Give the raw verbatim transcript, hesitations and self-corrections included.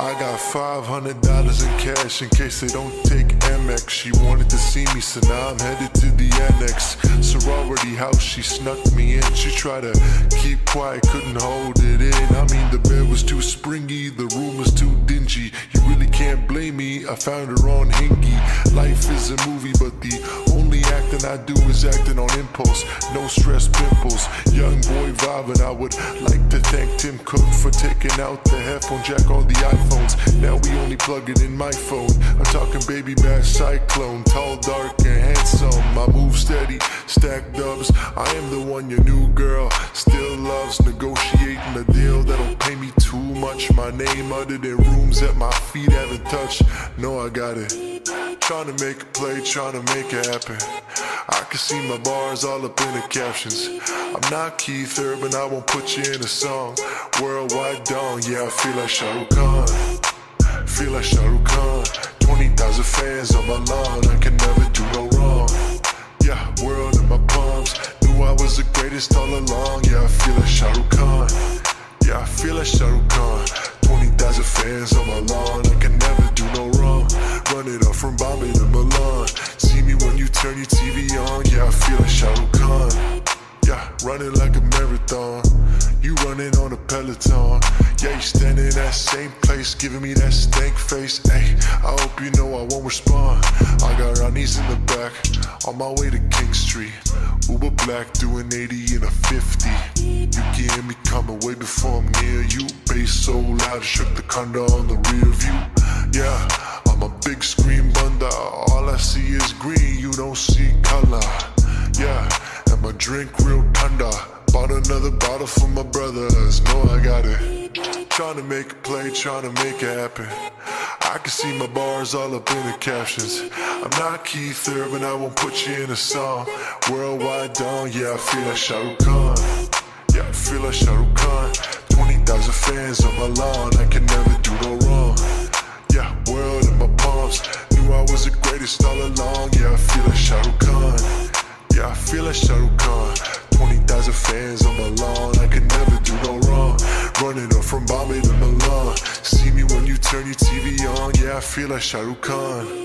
I got five hundred dollars in cash in case they don't take Amex. She wanted to see me, so now I'm headed to the annex. Sorority house, she snuck me in. She tried to keep quiet, couldn't hold it in. I mean, the bed was too springy, the room was too dingy. You really can't blame me, I found her on Hingy. Life is a movie, but the only acting I do is acting on impulse. No stress pimples, young boy vibing. I would like to thank Tim Cook for taking out the headphone jack on the iPhones. Now we only plug it in my phone. I'm talking baby bash cyclone, tall, dark, and handsome. I move steady, stack dubs. I am the one your new girl still loves. Negotiating a deal that'll pay me too much. My name uttered in rooms that my feet haven't touched. No, I got it. Trying to make a play, trying to make it happen. I can see my bars all up in the captions. I'm not Keith Urban, I won't put you in a song. Worldwide dawn, yeah, I feel like Shah Rukh Khan. Feel like Shah Rukh Khan. twenty thousand fans on my lawn, I can never do no wrong. Yeah, world in my palms. Knew I was the greatest all along. Yeah, I feel like Shah Rukh Khan. Yeah, I feel like Shah Rukh Khan. twenty thousand fans on my lawn, I can never do no wrong. Run it up from Bombay to Milan. See me when you turn your T V on. Yeah, I feel like Shah Rukh Khan. Yeah, running like a marathon. You running on a Peloton. Yeah, you standing in that same place, giving me that stank face. Ay, I hope you know I won't respond. I got Ronnie's in the back, on my way to King Street. Uber black, doing eighty in a fifty. You can hear me coming way before I'm near you. Bass so loud, it shook the condo on the rear view. Yeah, I'm a big screen bunda. All I see is green, you don't see color. Yeah, and my drink real tender. Bought another bottle for my brothers, know I got it. Trying to make a play, trying to make it happen. I can see my bars all up in the captions. I'm not Keith Urban, I won't put you in a song. Worldwide dawn, yeah, I feel like Shah Rukh Khan. Yeah, I feel like Shah Rukh Khan. twenty thousand fans on my lawn, I can never do no wrong. Yeah, world in my palms. Knew I was the greatest all along. Yeah, I feel like Shah Rukh Khan. Yeah, I feel like Shah Rukh Khan. twenty thousand fans on my lawn, I can never do no wrong. Running up from Bombay to Milan. See me when you turn your T V on. Yeah, I feel like Shah Rukh Khan.